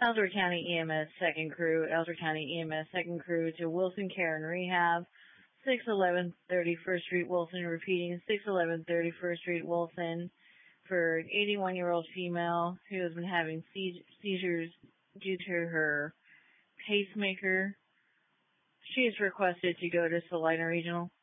Ellsworth County EMS second crew, Ellsworth County EMS second crew to Wilson Care and Rehab, 611 31st Street, Wilson, repeating 611 31st Street, Wilson, for an 81-year-old female who has been having seizures due to her pacemaker. She is requested to go to Salina Regional.